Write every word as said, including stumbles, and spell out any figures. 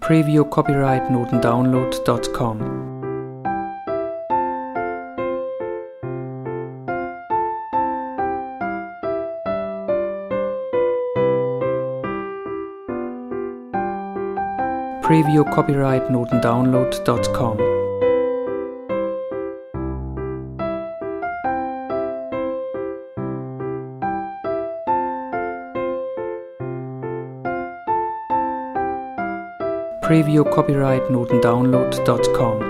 preview copyright notendownload dot com. preview copyright notendownload dot com. preview copyright notendownload dot com.